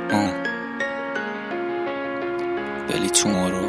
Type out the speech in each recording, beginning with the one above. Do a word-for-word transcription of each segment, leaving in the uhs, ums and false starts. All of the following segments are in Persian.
Belly tomorrow.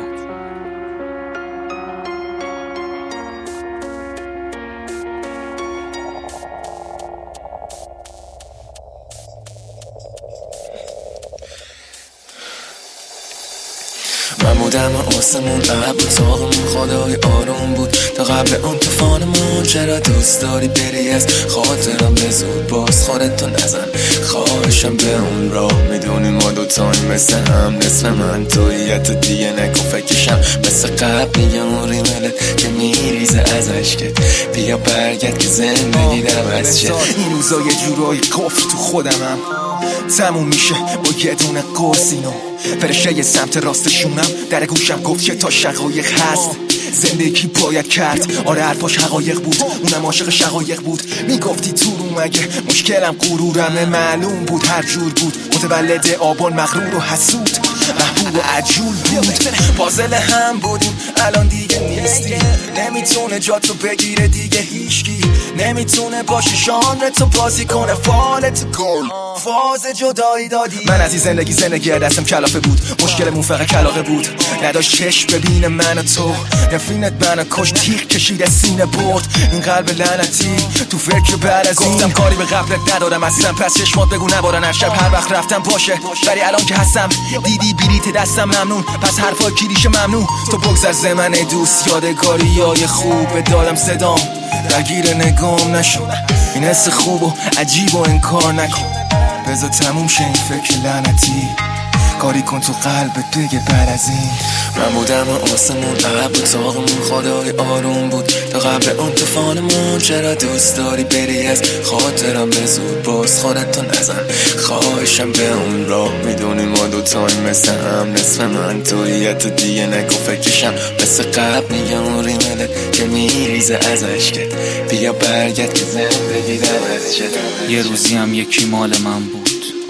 من بودم آسمون ابر اتاقمون خدای آروم بود تا قبل اون طوفانمون. چرا دوست داری بری از خاطرم به زود باز خودتو نزن خواهشم به اون راه. میدونی ما دوتاییم مثل هم نصف من توییت دیگه نکن فکرشم مثل قبل میگه اون ریملت که میریزه از عشقت. بیا برگرد که زندگی نمز شه. این روزا یه جورایی قفل تو خودمم تموم میشه با یه دونه قرصینو. فرشه یه سمت راستشونم در گوشم گفت که تا شقایق هست زندگی باید کرد. آره حرفاش حقایق بود اونم عاشق شقایق بود. میگفتی تو رو مگه مشکلم غرورمه معلوم بود هر جور بود. متولد آبان مغرور و حسود محبوب و عجول بود. پازل هم بودیم الان دیگه نیستی. نمیتونه جاتو بگیره دیگه هیچکی. نمیتونه باشه شانر تو بازی کنه فالت گل فاز جدایی دادی. من از این زندگی زندگی دستم کلافه بود. مشکلمون فقط کلاقه بود. نداشت چشم ببینه من و تو. نفرینت منو کش تیغ کشیده سینه برد. این قلب لعنتی تو فکر بعد از این گفتم کاری به قبلت ندارم اصلا. پس چشمات بگو نبارن هر شب هر وقت رفتم باشه. ولی الان که هستم دیدی بلیت دستم ممنون. پس حرفای کلیشه ممنون. تو بگذر ز من ای دوست یادگاری های خوب دادم صدام درگیر نگام نشو. این حس خوب و عجیب و انکار نکن. بذار تموم شه این فکر لعنتی. کاری کن تو قلبت بگه بعد از این. من بودم آسمون ابر اتاقمون خدای آروم بود تا قبل اون طوفانمون. چرا دوست داری بری از خاطرم به زود باز خودتو نزن خواهشم به اون راه. میدونی ما دوتاییم مثل هم نصف من توییت دیگه نکن فکرشم مثل قبل میگه اون ریملت که میریزه از عشقت. بیا برگرد که زندگی نمز شه. یه روزی هم یکی مال من بود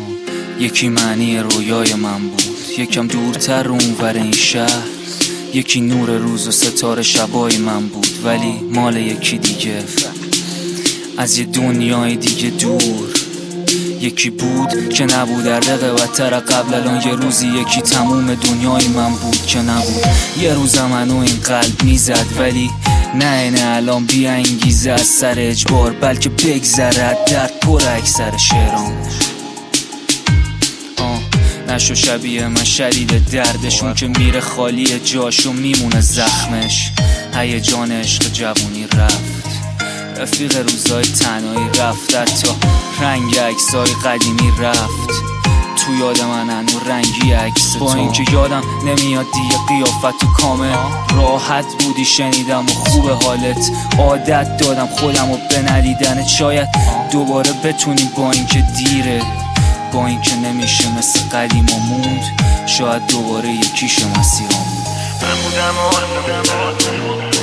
یکی معنی رویای من بود. یکم دورتر اونور این شهر یکی نور روز و ستاره شبای من بود. ولی مال یکی دیگه از یه دنیای دیگه دور. یکی بود که نبود در رقابت‌تر قبل. الان یه روزی یکی تموم دنیای من بود که نبود. یه روز منو این قلب میزد ولی نه نه الان بی انگیزه از سر اجبار بلکه بگذرد درد پر اکثر شعرام. نشو شبیه من شدید دردشون که میره خالی جاشو میمونه زخمش. هیجان عشق جوونی رفت رفیق روزای تنهایی رفت. تا رنگ عکسای قدیمی رفت تو یاد من هنو رنگی عکس تو. با اینکه یادم نمیاد دیگه قیافت تو کامل. راحت بودی شنیدم و خوب حالت. عادت دادم خودم و به ندیدنت. شاید دوباره بتونیم با اینکه دیره با این که نمیشه مثل قدیم و موند. شاید دوباره یکیش مسیرام بود. من بودم